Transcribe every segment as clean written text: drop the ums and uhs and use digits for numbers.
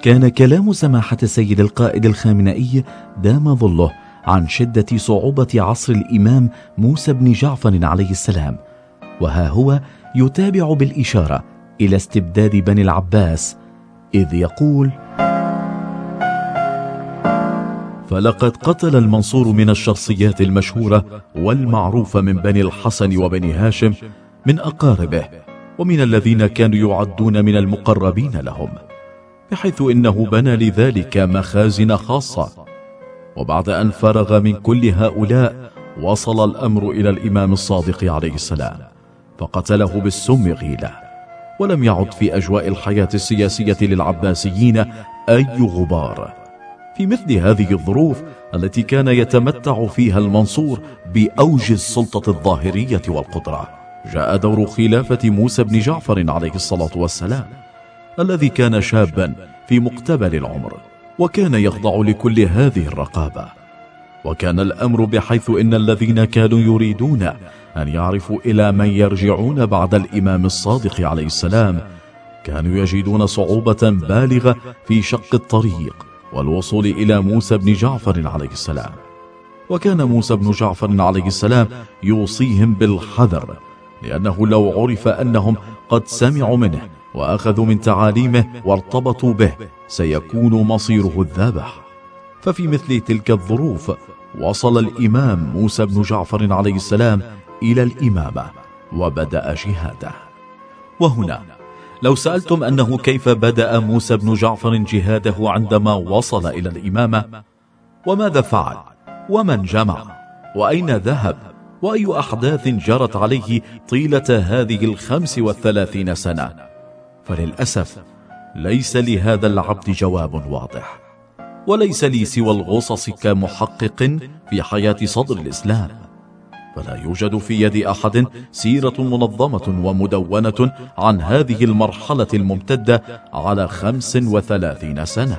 كان كلام سماحة السيد القائد الخامنئي دام ظله عن شدة صعوبة عصر الإمام موسى بن جعفر عليه السلام، وها هو يتابع بالإشارة إلى استبداد بني العباس، إذ يقول: فلقد قتل المنصور من الشخصيات المشهورة والمعروفة من بني الحسن وبني هاشم من أقاربه ومن الذين كانوا يعدون من المقربين لهم، بحيث إنه بنى لذلك مخازن خاصة. وبعد أن فرغ من كل هؤلاء وصل الأمر إلى الإمام الصادق عليه السلام، فقتله بالسم غيلة، ولم يعد في أجواء الحياة السياسية للعباسيين أي غبار. في مثل هذه الظروف التي كان يتمتع فيها المنصور بأوج السلطة الظاهرية والقدرة، جاء دور خلافة موسى بن جعفر عليه الصلاة والسلام، الذي كان شابا في مقتبل العمر، وكان يخضع لكل هذه الرقابة. وكان الأمر بحيث إن الذين كانوا يريدون أن يعرفوا إلى من يرجعون بعد الإمام الصادق عليه السلام كانوا يجدون صعوبة بالغة في شق الطريق والوصول إلى موسى بن جعفر عليه السلام. وكان موسى بن جعفر عليه السلام يوصيهم بالحذر، لأنه لو عرف أنهم قد سمعوا منه وأخذوا من تعاليمه وارتبطوا به سيكون مصيره الذابح. ففي مثل تلك الظروف وصل الإمام موسى بن جعفر عليه السلام إلى الإمامة وبدأ جهاده. وهنا لو سألتم أنه كيف بدأ موسى بن جعفر جهاده عندما وصل إلى الإمامة، وماذا فعل، ومن جمع، وأين ذهب، وأي أحداث جرت عليه طيلة هذه 35 سنة، فللأسف ليس لهذا العبد جواب واضح، وليس لي سوى الغصص كمحقق في حياة صدر الإسلام. فلا يوجد في يد أحد سيرة منظمة ومدونة عن هذه المرحلة الممتدة على 35 سنة.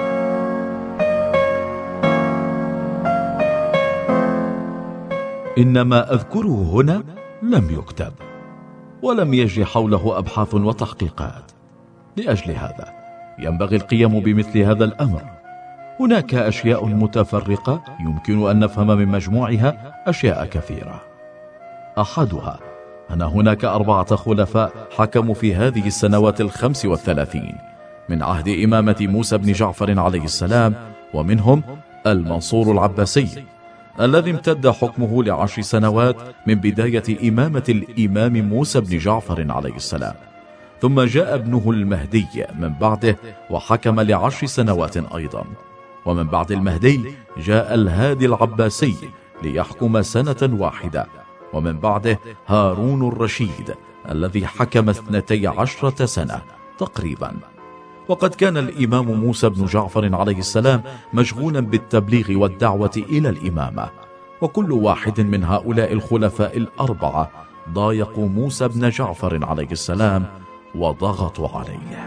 إنما أذكره هنا لم يكتب، ولم يجري حوله أبحاث وتحقيقات. لأجل هذا ينبغي القيام بمثل هذا الأمر. هناك أشياء متفرقة يمكن أن نفهم من مجموعها أشياء كثيرة. أحدها أن هناك 4 خلفاء حكموا في هذه السنوات 35 من عهد إمامة موسى بن جعفر عليه السلام، ومنهم المنصور العباسي الذي امتد حكمه ل10 سنوات من بداية إمامة الإمام موسى بن جعفر عليه السلام، ثم جاء ابنه المهدي من بعده وحكم ل10 سنوات أيضا، ومن بعد المهدي جاء الهادي العباسي ليحكم سنة واحدة، ومن بعده هارون الرشيد الذي حكم 12 سنة تقريبا. وقد كان الإمام موسى بن جعفر عليه السلام مشغولا بالتبليغ والدعوة إلى الإمامة، وكل واحد من هؤلاء الخلفاء 4 ضايقوا موسى بن جعفر عليه السلام وضغطوا عليه.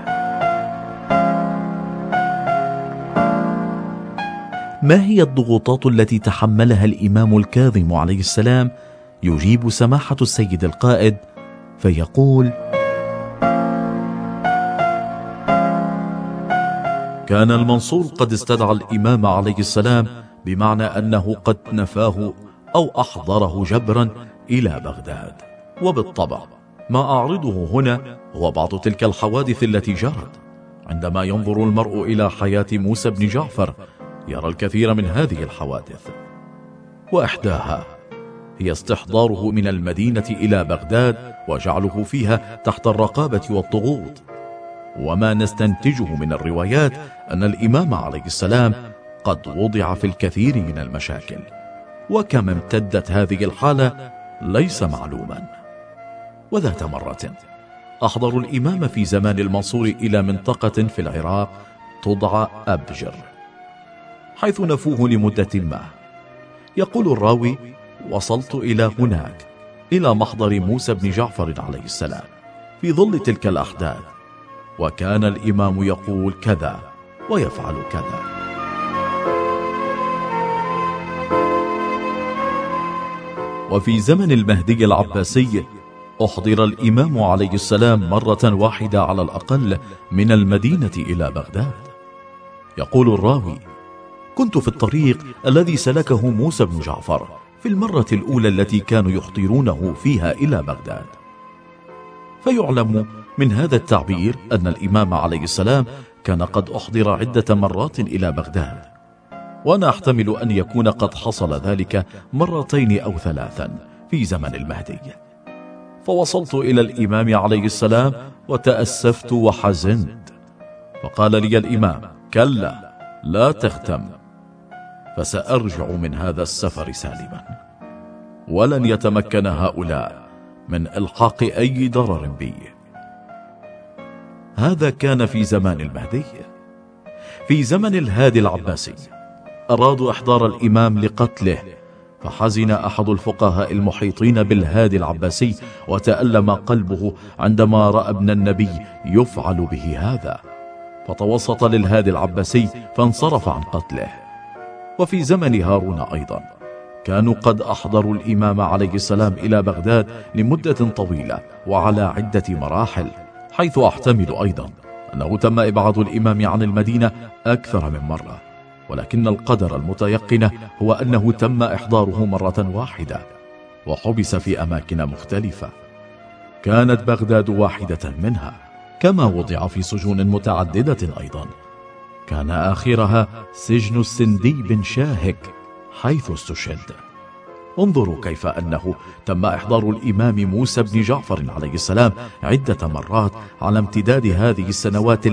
ما هي الضغوطات التي تحملها الإمام الكاظم عليه السلام؟ يجيب سماحة السيد القائد فيقول: كان المنصور قد استدعى الإمام عليه السلام، بمعنى أنه قد نفاه أو أحضره جبرا إلى بغداد. وبالطبع ما أعرضه هنا هو بعض تلك الحوادث التي جرت. عندما ينظر المرء إلى حياة موسى بن جعفر يرى الكثير من هذه الحوادث، وإحداها هي استحضاره من المدينة إلى بغداد وجعله فيها تحت الرقابة والضغوط. وما نستنتجه من الروايات أن الإمام عليه السلام قد وضع في الكثير من المشاكل، وكم امتدت هذه الحالة ليس معلوما. وذات مرة أحضروا الإمام في زمان المنصور إلى منطقة في العراق تدعى أبجر، حيث نفوه لمدة ما. يقول الراوي: وصلت إلى هناك إلى محضر موسى بن جعفر عليه السلام في ظل تلك الأحداث، وكان الإمام يقول كذا ويفعل كذا. وفي زمن المهدي العباسي أحضر الإمام عليه السلام مرة واحدة على الأقل من المدينة إلى بغداد، يقول الراوي: كنت في الطريق الذي سلكه موسى بن جعفر في المرة الأولى التي كانوا يخطرونه فيها إلى بغداد. فيعلم من هذا التعبير أن الإمام عليه السلام كان قد أحضر عدة مرات إلى بغداد، وأنا أحتمل أن يكون قد حصل ذلك مرتين أو ثلاثا في زمن المهدي. فوصلت إلى الإمام عليه السلام وتأسفت وحزنت، فقال لي الإمام: كلا، لا تختم، فسأرجع من هذا السفر سالما، ولن يتمكن هؤلاء من إلحاق أي ضرر بي. هذا كان في زمان المهدي. في زمن الهادي العباسي أرادوا إحضار الإمام لقتله، فحزن أحد الفقهاء المحيطين بالهادي العباسي وتألم قلبه عندما رأى ابن النبي يفعل به هذا، فتوسط للهادي العباسي فانصرف عن قتله. وفي زمن هارون أيضا كانوا قد أحضروا الإمام عليه السلام إلى بغداد لمدة طويلة وعلى عدة مراحل، حيث أحتمل أيضا أنه تم إبعاد الإمام عن المدينة أكثر من مرة، ولكن القدر المتيقن هو أنه تم إحضاره مرة واحدة وحبس في أماكن مختلفة. كانت بغداد واحدة منها، كما وضع في سجون متعددة أيضا، كان آخرها سجن السندي بن شاهك حيث استشهد. انظروا كيف أنه تم إحضار الإمام موسى بن جعفر عليه السلام عدة مرات على امتداد هذه السنوات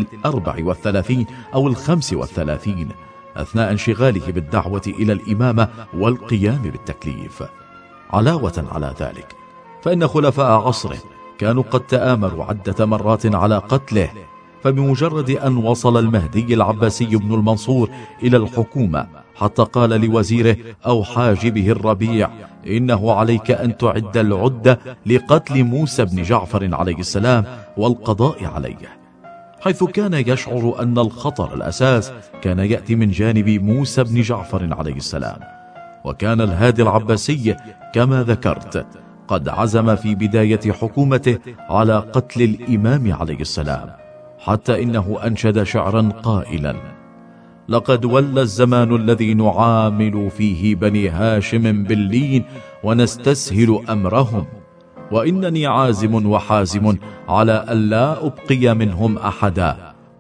34 أو 35 أثناء انشغاله بالدعوة إلى الإمامة والقيام بالتكليف. علاوة على ذلك فإن خلفاء عصره كانوا قد تآمروا عدة مرات على قتله، فبمجرد أن وصل المهدي العباسي بن المنصور إلى الحكومة حتى قال لوزيره أو حاجبه الربيع: إنه عليك أن تعد العدة لقتل موسى بن جعفر عليه السلام والقضاء عليه، حيث كان يشعر أن الخطر الأساس كان يأتي من جانب موسى بن جعفر عليه السلام. وكان الهادي العباسي كما ذكرت قد عزم في بداية حكومته على قتل الإمام عليه السلام، حتى إنه أنشد شعرا قائلا: لقد ولى الزمان الذي نعامل فيه بني هاشم باللين ونستسهل أمرهم، وإنني عازم وحازم على ألا أبقي منهم أحدا.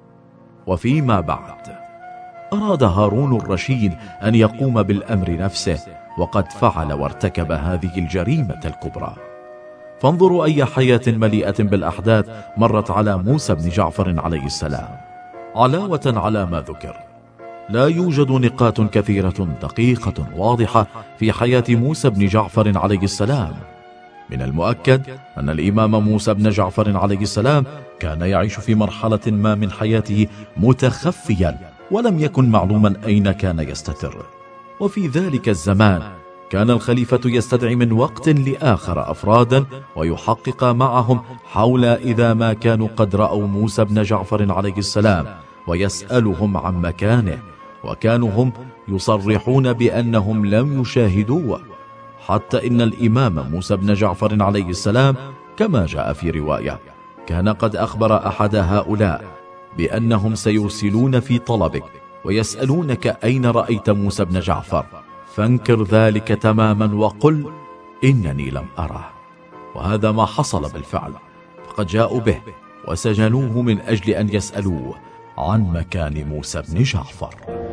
وفيما بعد أراد هارون الرشيد أن يقوم بالأمر نفسه، وقد فعل وارتكب هذه الجريمة الكبرى. فانظروا أي حياة مليئة بالأحداث مرت على موسى بن جعفر عليه السلام. علاوة على ما ذكر، لا يوجد نقاط كثيرة دقيقة واضحة في حياة موسى بن جعفر عليه السلام. من المؤكد أن الإمام موسى بن جعفر عليه السلام كان يعيش في مرحلة ما من حياته متخفيا، ولم يكن معلوما أين كان يستتر. وفي ذلك الزمان كان الخليفة يستدعي من وقت لآخر أفرادا ويحقق معهم حول إذا ما كانوا قد رأوا موسى بن جعفر عليه السلام، ويسألهم عن مكانه، وكانوا هم يصرحون بأنهم لم يشاهدوه، حتى إن الإمام موسى بن جعفر عليه السلام كما جاء في رواية كان قد أخبر أحد هؤلاء بأنهم سيرسلون في طلبك ويسألونك أين رأيت موسى بن جعفر، فانكر ذلك تماما وقل إنني لم أره. وهذا ما حصل بالفعل، فقد جاءوا به وسجنوه من أجل أن يسألوه عن مكان موسى بن جعفر.